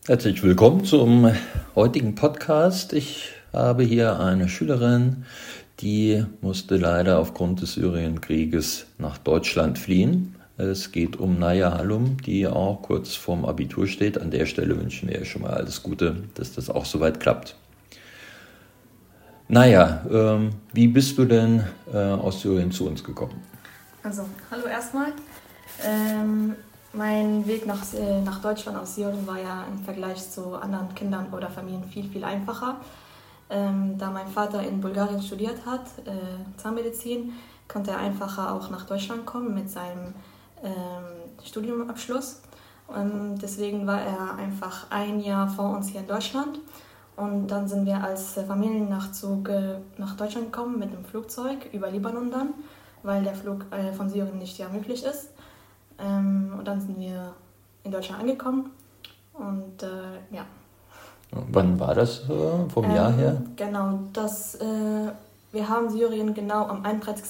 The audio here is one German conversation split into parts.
Herzlich willkommen zum heutigen Podcast. Ich habe hier eine Schülerin, die musste leider aufgrund des Syrienkrieges nach Deutschland fliehen. Es geht um Naya Hallum, die auch kurz vorm Abitur steht. An der Stelle wünschen wir ihr schon mal alles Gute, dass das auch soweit klappt. Naya, wie bist du denn aus Syrien zu uns gekommen? Also, hallo erstmal. Mein Weg nach Deutschland aus Syrien war ja im Vergleich zu anderen Kindern oder Familien viel, viel einfacher. Da mein Vater in Bulgarien studiert hat, Zahnmedizin, konnte er einfacher auch nach Deutschland kommen mit seinem Studiumabschluss. Und deswegen war er einfach ein Jahr vor uns hier in Deutschland. Und dann sind wir als Familiennachzug nach Deutschland gekommen mit dem Flugzeug über Libanon dann, weil der Flug von Syrien nicht ja möglich ist. Und dann sind wir in Deutschland angekommen und ja. Wann war das vom Jahr her? Genau, wir haben Syrien genau am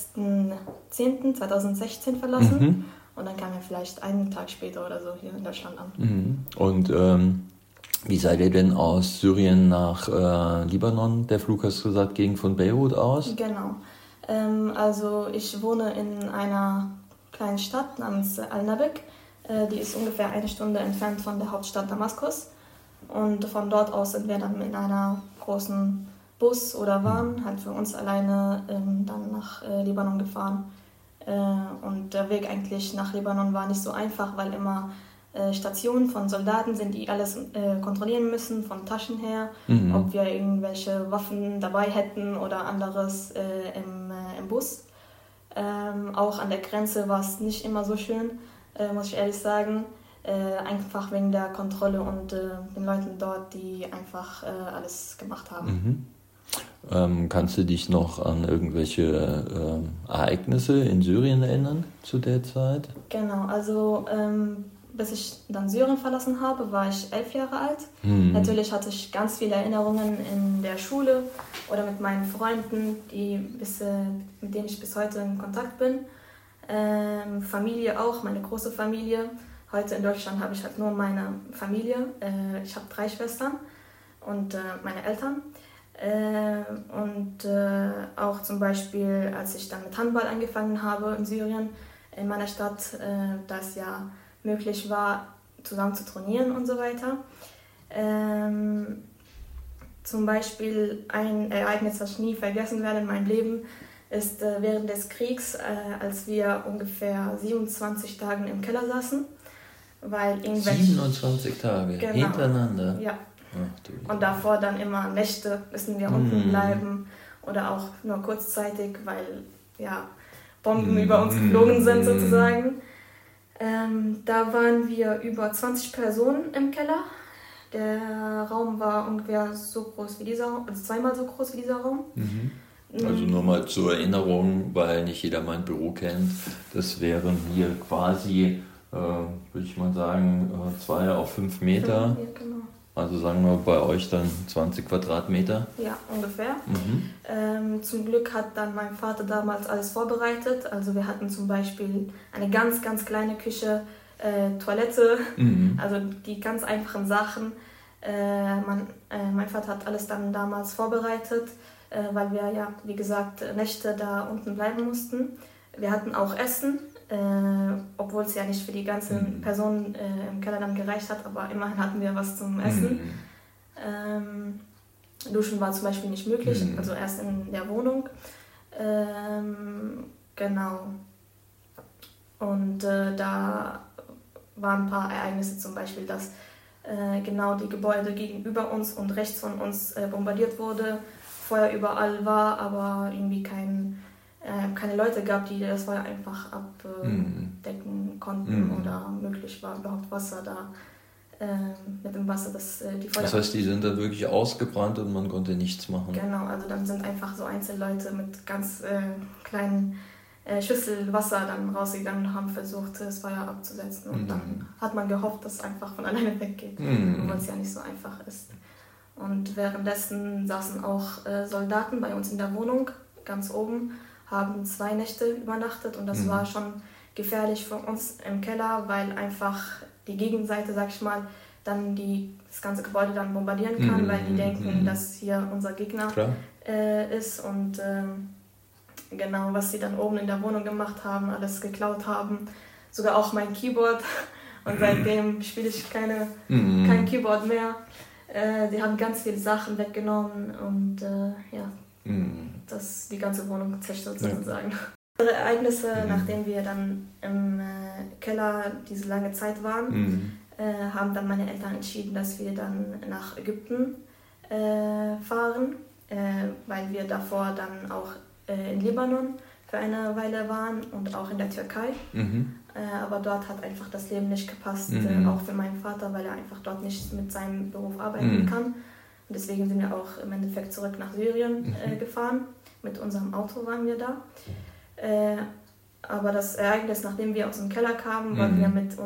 31.10.2016 verlassen und dann kamen wir vielleicht einen Tag später oder so hier in Deutschland an. Und wie seid ihr denn aus Syrien nach Libanon? Der Flug, hast du gesagt, ging von Beirut aus? Genau, also ich wohne in einer kleinen Stadt namens Al-Nabek. Die ist ungefähr 1 Stunde entfernt von der Hauptstadt Damaskus. Und von dort aus sind wir dann mit einer großen Bus oder Bahn halt für uns alleine dann nach Libanon gefahren. Und der Weg eigentlich nach Libanon war nicht so einfach, weil immer Stationen von Soldaten sind, die alles kontrollieren müssen, von Taschen her, ob wir irgendwelche Waffen dabei hätten oder anderes im Bus. Auch an der Grenze war es nicht immer so schön, muss ich ehrlich sagen. Einfach wegen der Kontrolle und den Leuten dort, die einfach alles gemacht haben. Kannst du dich noch an irgendwelche Ereignisse in Syrien erinnern zu der Zeit? Genau, also bis ich dann Syrien verlassen habe, war ich 11 Jahre alt. Natürlich hatte ich ganz viele Erinnerungen in der Schule oder mit meinen Freunden, mit denen ich bis heute in Kontakt bin. Familie auch, meine große Familie. Heute in Deutschland habe ich halt nur meine Familie. Ich habe 3 Schwestern und meine Eltern. Auch zum Beispiel, als ich dann mit Handball angefangen habe in Syrien, in meiner Stadt, da es ja möglich war, zusammen zu trainieren und so weiter. Zum Beispiel ein Ereignis, das ich nie vergessen werde in meinem Leben, ist während des Kriegs, als wir ungefähr 27 Tage im Keller saßen. 27 Tage genau, hintereinander? Ja. Ach, und davor dann immer Nächte müssen wir unten bleiben oder auch nur kurzzeitig, weil ja, Bomben über uns geflogen sind sozusagen. Da waren wir über 20 Personen im Keller. Der Raum war ungefähr so groß wie dieser Raum, also 2-mal so groß wie dieser Raum. Also nur mal zur Erinnerung, weil nicht jeder mein Büro kennt. Das wären hier quasi, würde ich mal sagen, 2 auf 5 Meter. Ja, genau. Also sagen wir bei euch dann 20 Quadratmeter? Ja, ungefähr. Zum Glück hat dann mein Vater damals alles vorbereitet. Also wir hatten zum Beispiel eine ganz, ganz kleine Küche, Toilette, also die ganz einfachen Sachen. Mein Vater hat alles dann damals vorbereitet, weil wir ja, wie gesagt, Nächte da unten bleiben mussten. Wir hatten auch Essen, obwohl es ja nicht für die ganzen Personen im Keller dann gereicht hat, aber immerhin hatten wir was zum Essen. Duschen war zum Beispiel nicht möglich, also erst in der Wohnung. Genau. Und da waren ein paar Ereignisse, zum Beispiel, dass genau die Gebäude gegenüber uns und rechts von uns bombardiert wurde, Feuer überall war, aber irgendwie keine Leute gab, die das Feuer einfach abdecken konnten oder möglich war überhaupt Wasser da. Mit dem Wasser, die Feuer. Das heißt, die sind dann wirklich ausgebrannt und man konnte nichts machen? Genau, also dann sind einfach so Einzelleute mit ganz kleinen Schüssel Wasser dann rausgegangen und haben versucht, das Feuer abzusetzen. Und dann hat man gehofft, dass es einfach von alleine weggeht, obwohl es ja nicht so einfach ist. Und währenddessen saßen auch Soldaten bei uns in der Wohnung, ganz oben, haben 2 Nächte übernachtet und das war schon gefährlich für uns im Keller, weil einfach die Gegenseite, sag ich mal, dann das ganze Gebäude dann bombardieren kann, weil die denken, dass hier unser Gegner ist und genau, was sie dann oben in der Wohnung gemacht haben, alles geklaut haben, sogar auch mein Keyboard und seitdem spiele ich kein Keyboard mehr. Die haben ganz viele Sachen weggenommen und die ganze Wohnung zerstört sozusagen. Andere Ereignisse, nachdem wir dann im Keller diese lange Zeit waren, haben dann meine Eltern entschieden, dass wir dann nach Ägypten fahren, weil wir davor dann auch in Libanon für eine Weile waren und auch in der Türkei. Aber dort hat einfach das Leben nicht gepasst, auch für meinen Vater, weil er einfach dort nicht mit seinem Beruf arbeiten kann. Und deswegen sind wir auch im Endeffekt zurück nach Syrien gefahren. Mit unserem Auto waren wir da. Aber das Ereignis, nachdem wir aus dem Keller kamen, wollten wir mit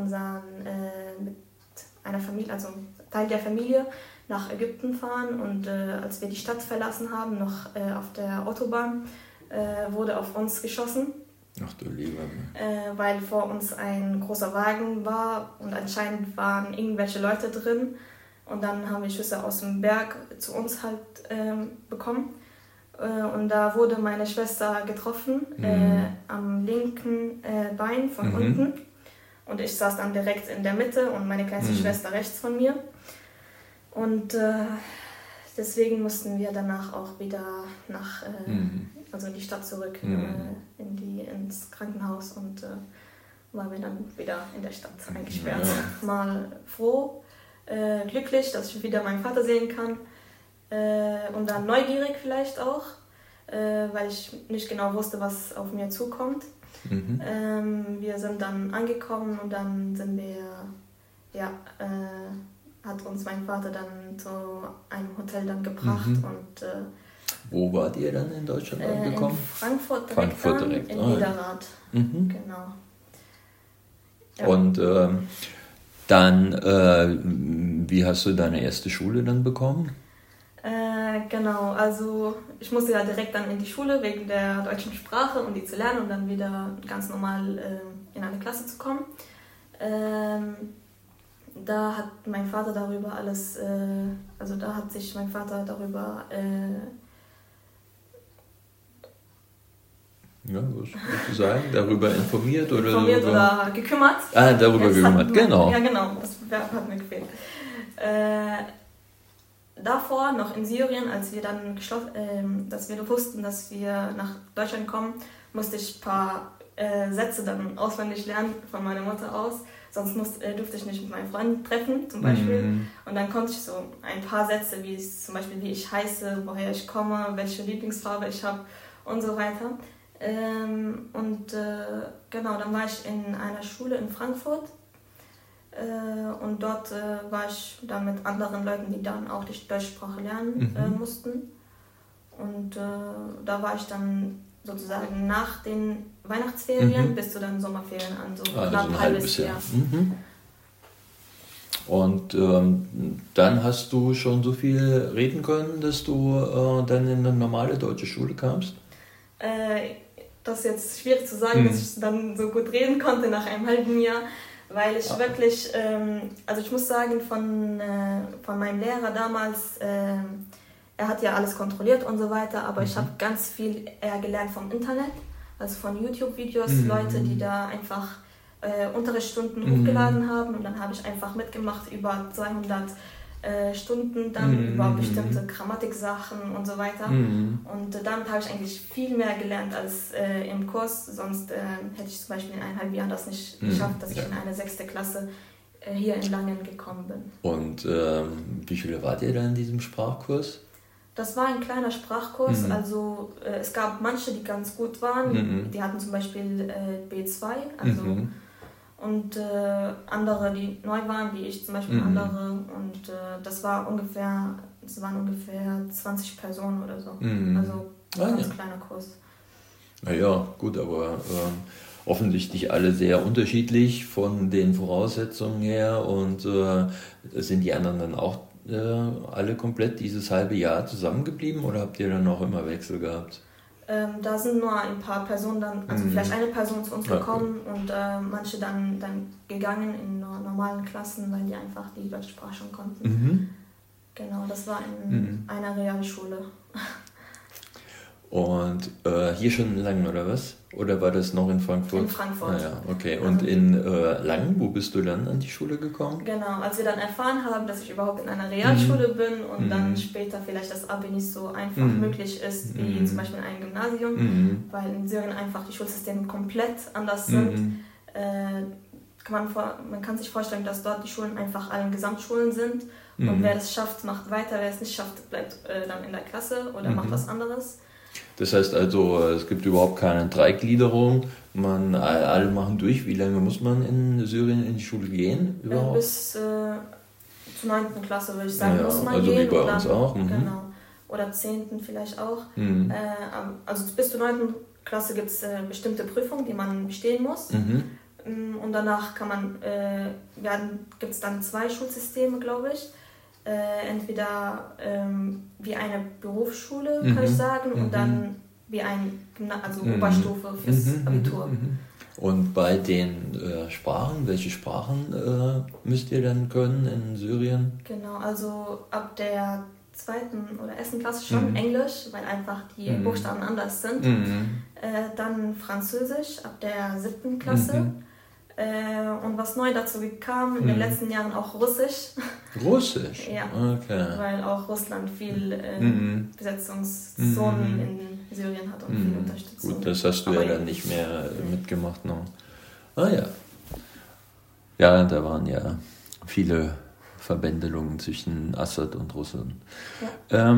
einer Familie, also Teil der Familie, nach Ägypten fahren. Und als wir die Stadt verlassen haben, noch auf der Autobahn, wurde auf uns geschossen. Ach du Lieber. Weil vor uns ein großer Wagen war und anscheinend waren irgendwelche Leute drin. Und dann haben wir Schüsse aus dem Berg zu uns halt bekommen. Und da wurde meine Schwester getroffen am linken Bein von unten. Und ich saß dann direkt in der Mitte und meine kleinste Schwester rechts von mir. Und deswegen mussten wir danach auch wieder also in die Stadt zurück, ins Krankenhaus und waren wir dann wieder in der Stadt eingesperrt. Ja. Mal froh, glücklich, dass ich wieder meinen Vater sehen kann und dann neugierig vielleicht auch, weil ich nicht genau wusste, was auf mir zukommt. Wir sind dann angekommen und dann sind wir, hat uns mein Vater dann zu einem Hotel dann gebracht und wo wart ihr dann in Deutschland angekommen? In Frankfurt direkt. In Niederrad. Genau. Ja. Und dann, wie hast du deine erste Schule dann bekommen? Genau, also ich musste ja direkt dann in die Schule wegen der deutschen Sprache, um die zu lernen und dann wieder ganz normal in eine Klasse zu kommen. Da hat mein Vater darüber alles, da hat sich mein Vater darüber was würdest du sagen? Darüber informiert oder gekümmert. Darüber gekümmert, genau. Ja, genau, das hat mir gefehlt. Davor, noch in Syrien, als wir dann dass wir wussten, dass wir nach Deutschland kommen, musste ich ein paar Sätze dann auswendig lernen von meiner Mutter aus. Sonst durfte ich nicht mit meinen Freunden treffen, zum Beispiel. Und dann konnte ich so ein paar Sätze, wie zum Beispiel, wie ich heiße, woher ich komme, welche Lieblingsfarbe ich habe und so weiter. Genau, dann war ich in einer Schule in Frankfurt und dort war ich dann mit anderen Leuten, die dann auch die deutsche Sprache lernen mussten. Und da war ich dann sozusagen nach den Weihnachtsferien bis zu den Sommerferien an, so knapp ein halbes Jahr. Und dann hast du schon so viel reden können, dass du dann in eine normale deutsche Schule kamst? Das ist jetzt schwierig zu sagen, dass ich dann so gut reden konnte nach einem halben Jahr, weil ich wirklich, also ich muss sagen, von meinem Lehrer damals, er hat ja alles kontrolliert und so weiter, aber ich habe ganz viel eher gelernt vom Internet, also von YouTube-Videos, Leute, die da einfach Unterrichtsstunden hochgeladen haben und dann habe ich einfach mitgemacht über 200 Stunden dann über bestimmte Grammatiksachen und so weiter. Und damit habe ich eigentlich viel mehr gelernt als im Kurs, sonst hätte ich zum Beispiel in eineinhalb Jahren das nicht geschafft, dass ich in eine 6. Klasse hier in Langen gekommen bin. Und wie viele wart ihr da in diesem Sprachkurs? Das war ein kleiner Sprachkurs, also es gab manche, die ganz gut waren, die hatten zum Beispiel B2, also und andere, die neu waren, wie ich zum Beispiel andere und das waren ungefähr 20 Personen oder so, also ein ganz kleiner Kurs. Naja, gut, aber offensichtlich alle sehr unterschiedlich von den Voraussetzungen her und sind die anderen dann auch alle komplett dieses halbe Jahr zusammengeblieben oder habt ihr dann auch immer Wechsel gehabt? Da sind nur ein paar Personen dann, also vielleicht eine Person zu uns gekommen und manche dann gegangen in normalen Klassen, weil die einfach die deutsche Sprache schon konnten. Genau, das war in einer Realschule. Und hier schon in Langen, oder was? Oder war das noch in Frankfurt? In Frankfurt. Ah, ja, okay. Und in Langen, wo bist du dann an die Schule gekommen? Genau, als wir dann erfahren haben, dass ich überhaupt in einer Realschule bin und dann später vielleicht das Abi nicht so einfach möglich ist, wie zum Beispiel in einem Gymnasium, weil in Syrien einfach die Schulsysteme komplett anders sind. Man kann sich vorstellen, dass dort die Schulen einfach alle Gesamtschulen sind und wer es schafft, macht weiter, wer es nicht schafft, bleibt dann in der Klasse oder macht was anderes. Das heißt also, es gibt überhaupt keine Dreigliederung, alle machen durch. Wie lange muss man in Syrien in die Schule gehen überhaupt? Bis zur 9. Klasse würde ich sagen, muss man also gehen. Also wie bei uns auch. Genau. Oder 10. vielleicht auch. Also bis zur 9. Klasse gibt es bestimmte Prüfungen, die man bestehen muss. Und danach gibt es dann 2 Schulsysteme, glaube ich. Entweder wie eine Berufsschule, kann ich sagen, und dann wie ein Oberstufe fürs Abitur. Und bei den Sprachen, welche Sprachen müsst ihr dann können in Syrien? Genau, also ab der 2. oder 1. Klasse schon Englisch, weil einfach die Buchstaben anders sind. Dann Französisch ab der 7. Klasse. Und was neu dazu kam, in den letzten Jahren auch Russisch. Russisch? Ja, okay. Weil auch Russland viel Besetzungszonen in Syrien hat und viel Unterstützung. Gut, das hast du ja dann nicht mehr mitgemacht noch. Ah ja. Ja, da waren ja viele Verbändelungen zwischen Assad und Russland. Ja.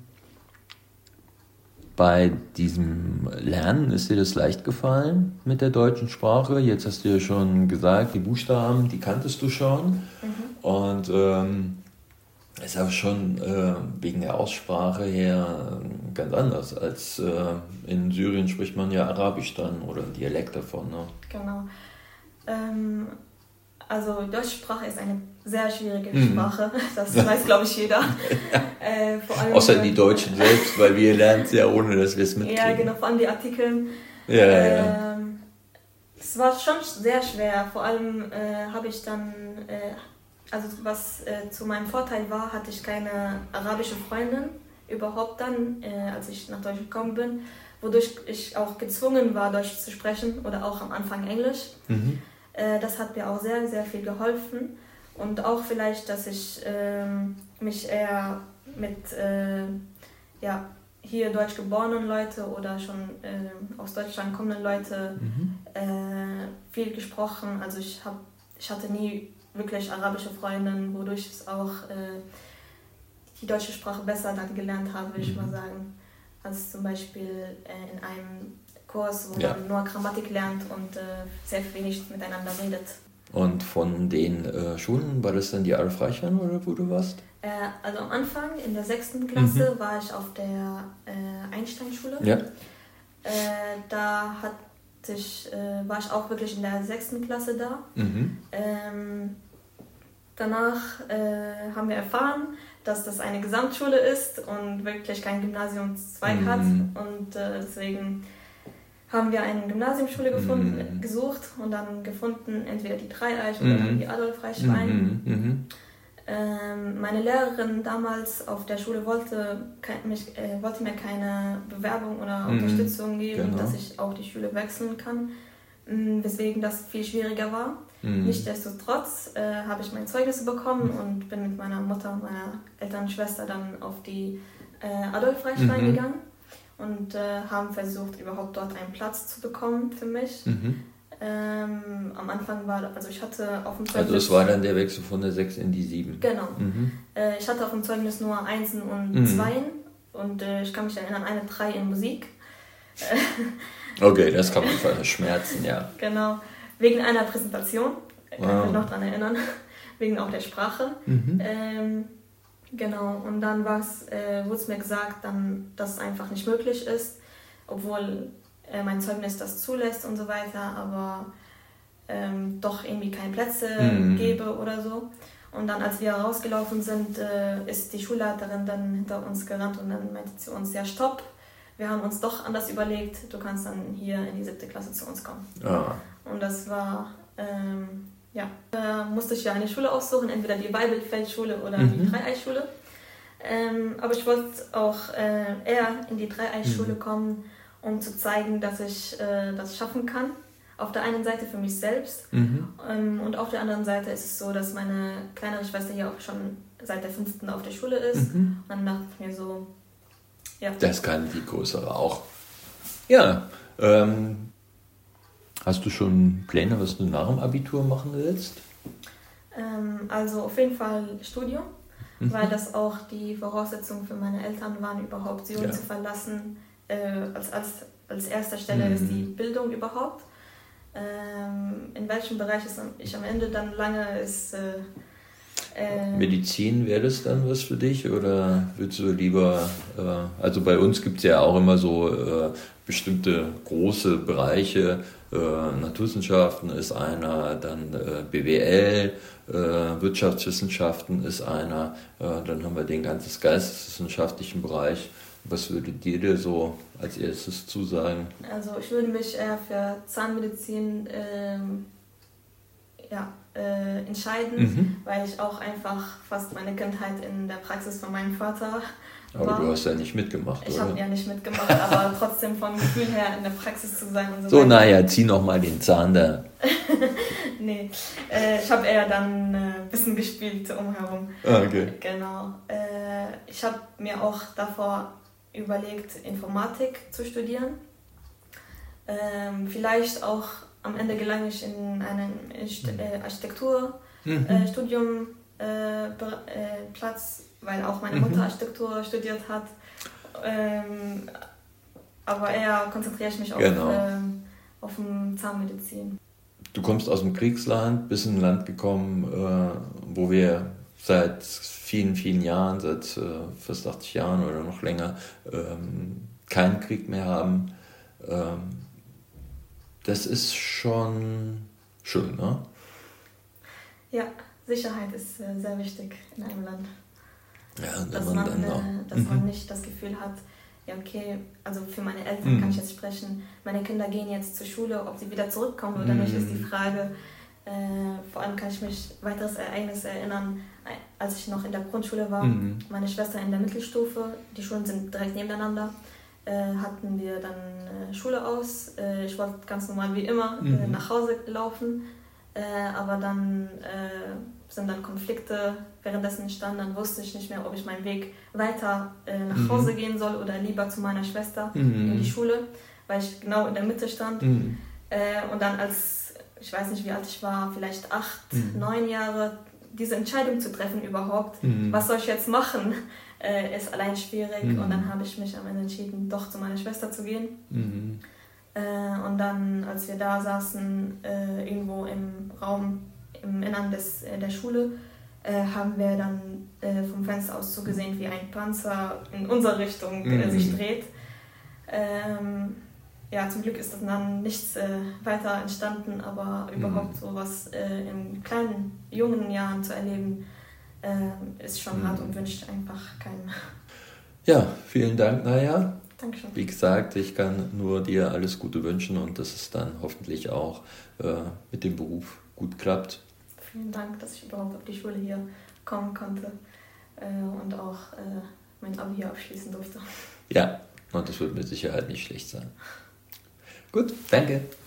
Bei diesem Lernen ist dir das leicht gefallen mit der deutschen Sprache? Jetzt hast du ja schon gesagt, die Buchstaben, die kanntest du schon. Und ist auch schon wegen der Aussprache her ganz anders. Als in Syrien spricht man ja Arabisch dann oder einen Dialekt davon. Ne? Genau. Also deutsche Sprache ist eine sehr schwierige Sprache, das weiß glaube ich jeder. Vor allem, außer die Deutschen selbst, weil wir lernen es ja ohne, dass wir es mitkriegen. Ja, genau, vor allem die Artikel. Ja. Es war schon sehr schwer, vor allem habe ich dann, also was zu meinem Vorteil war, hatte ich keine arabische Freundin überhaupt dann, als ich nach Deutschland gekommen bin, wodurch ich auch gezwungen war, Deutsch zu sprechen oder auch am Anfang Englisch. Das hat mir auch sehr, sehr viel geholfen und auch vielleicht, dass ich mich eher mit hier deutsch geborenen Leute oder schon aus Deutschland kommenden Leute viel gesprochen. Also ich hatte nie wirklich arabische Freundinnen, wodurch ich auch die deutsche Sprache besser dann gelernt habe, würde ich mal sagen, als zum Beispiel in einem Kurs, wo man nur Grammatik lernt und sehr wenig miteinander redet. Und von den Schulen, war das dann die Al-Freischan oder wo du warst? Also am Anfang, in der 6. Klasse, war ich auf der Einstein-Schule. Ja. Da war ich auch wirklich in der 6. Klasse da. Danach haben wir erfahren, dass das eine Gesamtschule ist und wirklich kein Gymnasiumszweig hat. Und deswegen haben wir eine Gymnasiumsschule gesucht und dann gefunden, entweder die Dreieich oder die Adolf-Freischwein. Meine Lehrerin damals auf der Schule wollte mir keine Bewerbung oder Unterstützung geben, dass ich auch die Schule wechseln kann, weswegen das viel schwieriger war. Nichtsdestotrotz habe ich mein Zeugnis bekommen und bin mit meiner Mutter und meiner älteren Schwester dann auf die Adolf-Freischwein gegangen und haben versucht, überhaupt dort einen Platz zu bekommen für mich. Am Anfang ich hatte auf dem Zeugnis... Also es war dann der Wechsel von der 6 in die 7. Genau. Ich hatte auf dem Zeugnis nur 1 und 2 und ich kann mich erinnern, eine 3 in Musik. Okay, das kann man verschmerzen, ja. Genau, wegen einer Präsentation, kann ich mich noch daran erinnern, wegen auch der Sprache. Genau, und dann wurde es mir gesagt, dass es einfach nicht möglich ist, obwohl mein Zeugnis das zulässt und so weiter, aber doch irgendwie keine Plätze gebe oder so. Und dann, als wir rausgelaufen sind, ist die Schulleiterin dann hinter uns gerannt und dann meinte zu uns, ja stopp, wir haben uns doch anders überlegt, du kannst dann hier in die 7. Klasse zu uns kommen. Ah. Und das war, musste ich ja eine Schule aussuchen, entweder die Weibelfeldschule oder die Dreieichschule. Aber ich wollte auch eher in die Dreieichschule kommen, um zu zeigen, dass ich das schaffen kann. Auf der einen Seite für mich selbst und auf der anderen Seite ist es so, dass meine kleinere Schwester hier auch schon seit der 5. auf der Schule ist. Und dann dachte ich mir so, ja. Das kann die größere auch. Ja, hast du schon Pläne, was du nach dem Abitur machen willst? Also auf jeden Fall Studium, weil das auch die Voraussetzung für meine Eltern waren, überhaupt Syrien zu verlassen. Als erster Stelle ist die Bildung überhaupt. In welchem Bereich ich am Ende dann lange ist... Medizin, wäre das dann was für dich oder würdest du lieber, also bei uns gibt es ja auch immer so bestimmte große Bereiche, Naturwissenschaften ist einer, dann BWL, Wirtschaftswissenschaften ist einer, dann haben wir den ganzen geisteswissenschaftlichen Bereich. Was würde dir so als erstes zusagen? Also ich würde mich eher für Zahnmedizin entscheiden, weil ich auch einfach fast meine Kindheit in der Praxis von meinem Vater war. Aber du hast ja nicht mitgemacht, Ich oder? habe ja nicht mitgemacht, aber trotzdem vom Gefühl her in der Praxis zu sein und so So, weiter. naja, zieh noch mal den Zahn da. Nee, ich habe eher dann ein bisschen gespielt umherum. Ah, okay. Genau. Ich habe mir auch davor überlegt, Informatik zu studieren. Vielleicht auch am Ende gelange ich in einen Architekturstudium Platz, weil auch meine Mutter Architektur studiert hat. Aber eher konzentriere ich mich auf Zahnmedizin. Du kommst aus dem Kriegsland, bist in ein Land gekommen, wo wir seit vielen, vielen Jahren, seit fast 80 Jahren oder noch länger, keinen Krieg mehr haben. Das ist schon schön, ne? Ja, Sicherheit ist sehr wichtig in einem Land. Ja, dass man nicht das Gefühl hat, ja okay, also für meine Eltern kann ich jetzt sprechen, meine Kinder gehen jetzt zur Schule, ob sie wieder zurückkommen oder nicht, ist die Frage. Vor allem kann ich mich weiteres Ereignis erinnern, als ich noch in der Grundschule war, meine Schwester in der Mittelstufe, die Schulen sind direkt nebeneinander, hatten wir dann Schule aus. Ich wollte ganz normal wie immer nach Hause laufen, aber dann sind dann Konflikte währenddessen entstanden. Dann wusste ich nicht mehr, ob ich meinen Weg weiter nach Hause gehen soll oder lieber zu meiner Schwester in die Schule, weil ich genau in der Mitte stand. Und dann ich weiß nicht wie alt ich war, vielleicht 8, 9 Jahre, diese Entscheidung zu treffen überhaupt, was soll ich jetzt machen, ist allein schwierig. Und dann habe ich mich am Ende entschieden, doch zu meiner Schwester zu gehen. Und dann, als wir da saßen, irgendwo im Raum, im Innern der Schule, haben wir dann vom Fenster aus zugesehen, wie ein Panzer in unsere Richtung sich dreht. Ja, zum Glück ist dann nichts weiter entstanden, aber überhaupt sowas in kleinen, jungen Jahren zu erleben, ist schon hart und wünscht einfach keinen. Ja, vielen Dank, Naya. Dankeschön. Wie gesagt, ich kann nur dir alles Gute wünschen und dass es dann hoffentlich auch mit dem Beruf gut klappt. Vielen Dank, dass ich überhaupt auf die Schule hier kommen konnte und auch mein Abi hier abschließen durfte. Ja, und das wird mit Sicherheit nicht schlecht sein. Gut, danke.